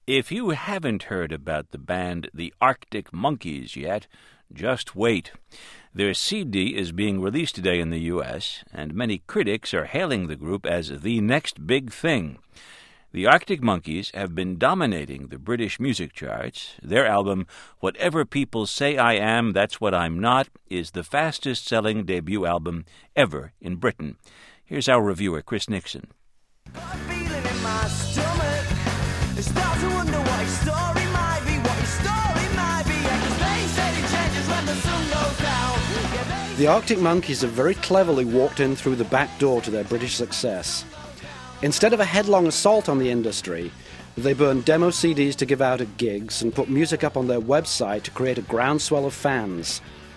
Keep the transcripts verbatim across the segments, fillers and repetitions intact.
If you haven't heard about the band The Arctic Monkeys yet, just wait. Their C D is being released today in the U S, and many critics are hailing the group as the next big thing. The Arctic Monkeys have been dominating the British music charts. Their album, Whatever People Say I Am, That's What I'm Not, is the fastest-selling debut album ever in Britain. Here's our reviewer, Chris Nixon. The Arctic Monkeys have very cleverly walked in through the back door to their British success. Instead of a headlong assault on the industry, they burned demo C Ds to give out at gigs and put music up on their website to create a groundswell of fans.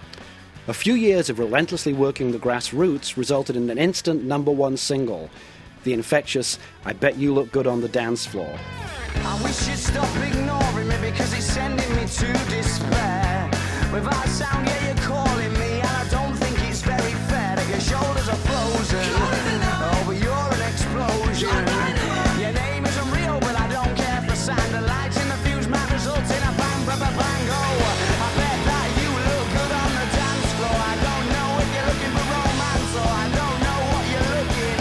A few years of relentlessly working the grassroots resulted in an instant number one single, the infectious I Bet You Look Good on the Dance Floor. I wish you'd stop ignoring me because it's sending me to despair. Without sound, yeah, you're calling me, and I don't think it's very fair that your shoulders are frozen. Oh, but you're an explosion. Your name isn't real, but I don't care for sound. The lights in the fuse might result in a bang, bang, bang, bang, go. I bet that you look good on the dance floor. I don't know if you're looking for romance, or I don't know what you're looking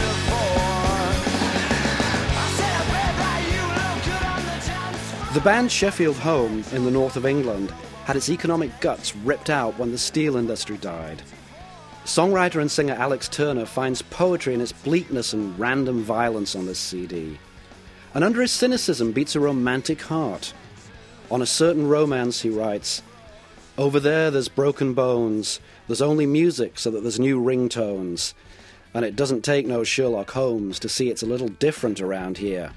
for. I said I bet that you look good on the dance floor. The band Sheffield Home in the north of England had its economic guts ripped out when the steel industry died. Songwriter and singer Alex Turner finds poetry in its bleakness and random violence on this C D. And under his cynicism beats a romantic heart. On a certain romance, he writes, "Over there there's broken bones, there's only music so that there's new ringtones, and it doesn't take no Sherlock Holmes to see it's a little different around here."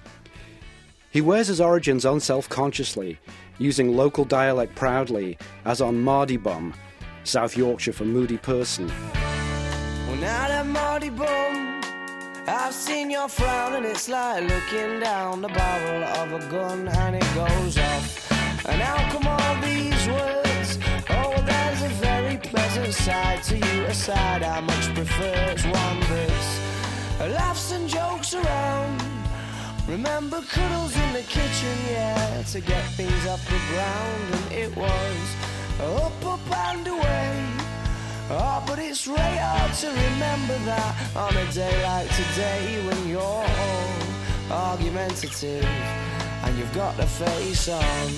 He wears his origins unself-consciously, using local dialect proudly, as on Mardy Bum, South Yorkshire for moody person. Well, now that Mardy Bum, I've seen your frown, and it's like looking down the barrel of a gun and it goes off. And how come all these words? Oh, there's a very pleasant side to you, a side I much prefer. It's one that's laughs and jokes around. Remember cuddles in the kitchen, yeah, to get things off the ground, and it was up, up and away. Oh, but it's really hard to remember that on a day like today when you're all argumentative and you've got the face on.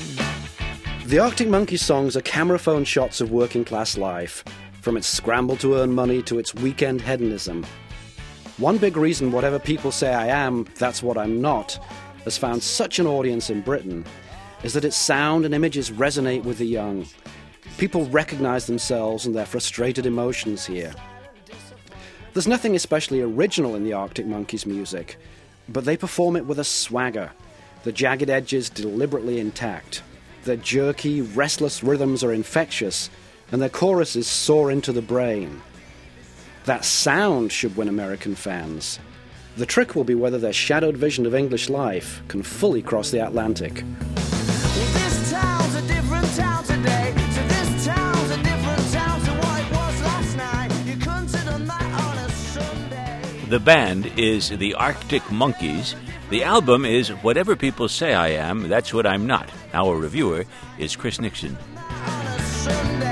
The Arctic Monkeys songs are camera phone shots of working class life, from its scramble to earn money to its weekend hedonism. One big reason Whatever People Say I Am, That's What I'm Not has found such an audience in Britain is that its sound and images resonate with the young. People recognise themselves and their frustrated emotions here. There's nothing especially original in the Arctic Monkeys' music, but they perform it with a swagger, the jagged edges deliberately intact. Their jerky, restless rhythms are infectious, and their choruses soar into the brain. That sound should win American fans. The trick will be whether their shadowed vision of English life can fully cross the Atlantic. Well, this town's a different town today, so this town's a different town to what it was last night. You couldn't have done that on a Sunday. The band is The Arctic Monkeys. The album is Whatever People Say I Am, That's What I'm Not. Our reviewer is Chris Nixon. On a Sunday.